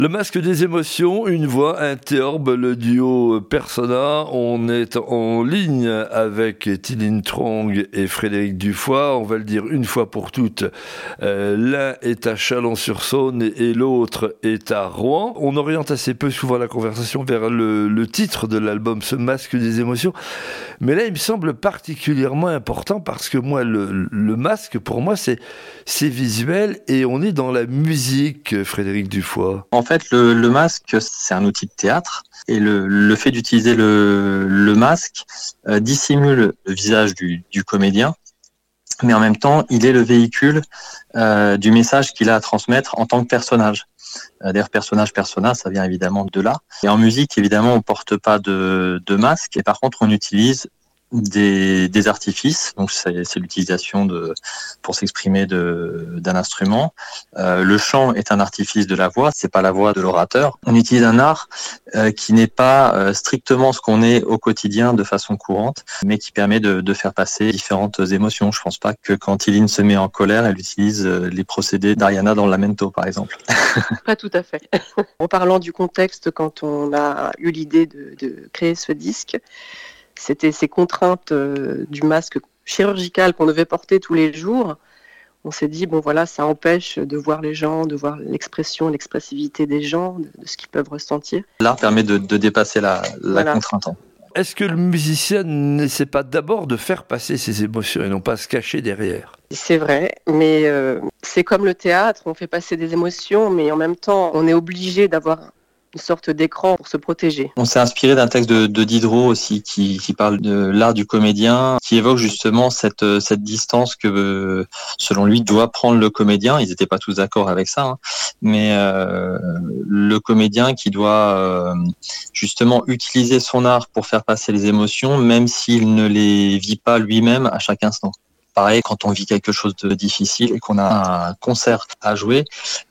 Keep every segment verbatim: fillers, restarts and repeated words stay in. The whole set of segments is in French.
Le masque des émotions, une voix, un théorbe, le duo Persona. On est en ligne avec Tiline Trong et Frédéric Dufoy. On va le dire une fois pour toutes. Euh, l'un est à Chalon-sur-Saône et, et l'autre est à Rouen. On oriente assez peu souvent la conversation vers le, le titre de l'album, ce masque des émotions. Mais là, il me semble particulièrement important parce que moi, le, le masque, pour moi, c'est, c'est visuel et on est dans la musique, Frédéric Dufoy. En fait, le, le masque, c'est un outil de théâtre et le, le fait d'utiliser le, le masque euh, dissimule le visage du, du comédien, mais en même temps, il est le véhicule euh, du message qu'il a à transmettre en tant que personnage. Euh, d'ailleurs, personnage, persona, ça vient évidemment de là. Et en musique, évidemment, on porte pas de, de masque et par contre, on utilise des, des artifices, donc c'est, c'est l'utilisation de pour s'exprimer de d'un instrument. Euh, le chant est un artifice de la voix, c'est pas la voix de l'orateur. On utilise un art euh, qui n'est pas euh, strictement ce qu'on est au quotidien de façon courante, mais qui permet de, de faire passer différentes émotions. Je pense pas que quand Tiline se met en colère, elle utilise euh, les procédés d'Ariana dans Lamento, par exemple. Pas tout à fait. En parlant du contexte, quand on a eu l'idée de, de créer ce disque, c'était ces contraintes euh, du masque chirurgical qu'on devait porter tous les jours. On s'est dit, bon voilà, ça empêche de voir les gens, de voir l'expression, l'expressivité des gens, de, de ce qu'ils peuvent ressentir. L'art permet de, de dépasser la, la voilà. contrainte. Est-ce que le musicien n'essaie pas d'abord de faire passer ses émotions et non pas se cacher derrière ? C'est vrai, mais euh, c'est comme le théâtre, on fait passer des émotions, mais en même temps, on est obligé d'avoir une sorte d'écran pour se protéger. On s'est inspiré d'un texte de, de Diderot aussi qui, qui parle de l'art du comédien, qui évoque justement cette, cette distance que, selon lui, doit prendre le comédien. Ils n'étaient pas tous d'accord avec ça, hein. mais euh, le comédien qui doit euh, justement utiliser son art pour faire passer les émotions, même s'il ne les vit pas lui-même à chaque instant. Pareil, quand on vit quelque chose de difficile et qu'on a un concert à jouer,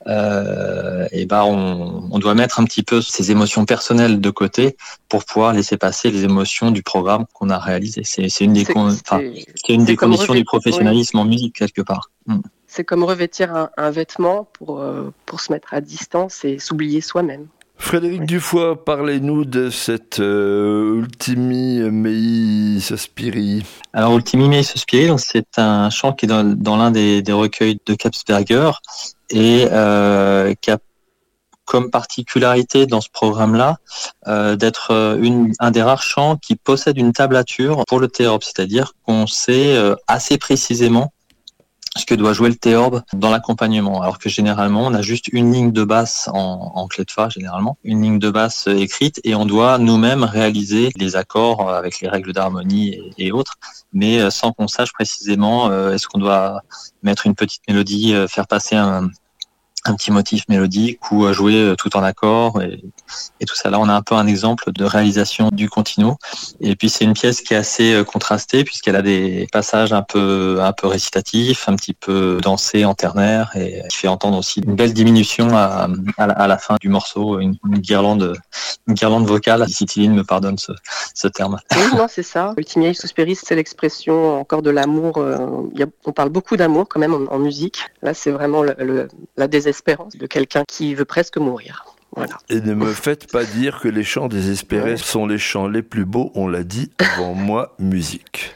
euh, et ben on, on doit mettre un petit peu ses émotions personnelles de côté pour pouvoir laisser passer les émotions du programme qu'on a réalisé. C'est, c'est une des, c'est, con, enfin, c'est une c'est des conditions revêtir, du professionnalisme oui. en musique quelque part. Mm. C'est comme revêtir un, un vêtement pour euh, pour se mettre à distance et s'oublier soi-même. Frédéric Dufoy, parlez-nous de cette euh, Ultimi mei sospiri. Alors, Ultimi mei sospiri, donc, c'est un chant qui est dans, dans l'un des, des recueils de Kapsberger et euh, qui a comme particularité dans ce programme-là euh, d'être une, un des rares chants qui possède une tablature pour le théorbe, c'est-à-dire qu'on sait euh, assez précisément ce que doit jouer le théorbe dans l'accompagnement, alors que généralement on a juste une ligne de basse en, en clé de fa, généralement une ligne de basse écrite, et on doit nous-mêmes réaliser les accords avec les règles d'harmonie et, et autres, mais sans qu'on sache précisément euh, est-ce qu'on doit mettre une petite mélodie, euh, faire passer un un petit motif mélodique ou jouer tout en accord et, et tout ça. Là, on a un peu un exemple de réalisation du continuo. Et puis, c'est une pièce qui est assez contrastée puisqu'elle a des passages un peu, un peu récitatifs, un petit peu dansés en ternaire et qui fait entendre aussi une belle diminution à, à, la, à la fin du morceau, une, une guirlande, une guirlande vocale, si Tiline me pardonne ce, ce terme. Oui, non, c'est ça. Ultimi mei sospiri, c'est l'expression encore de l'amour. Euh, y a, on parle beaucoup d'amour quand même en, en musique. Là, c'est vraiment le, le, la désespérance de quelqu'un qui veut presque mourir. Voilà. Et ne me faites pas dire que les chants désespérés sont les chants les plus beaux, on l'a dit avant moi, musique.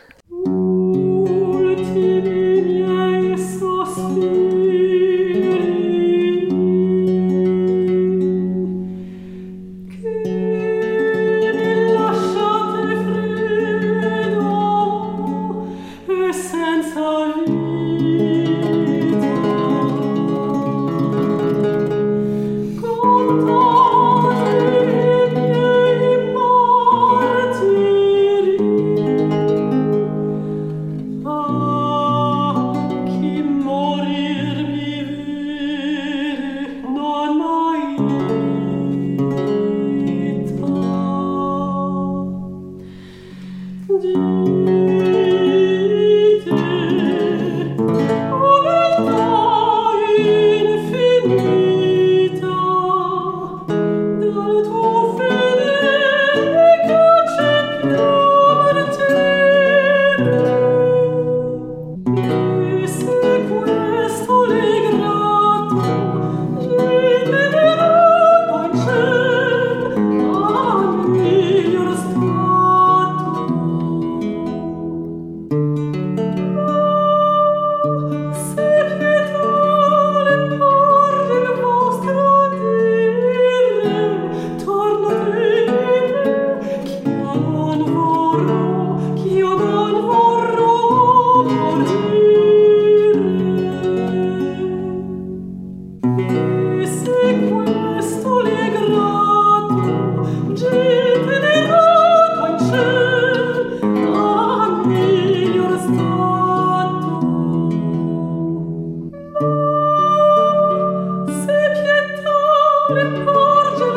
porge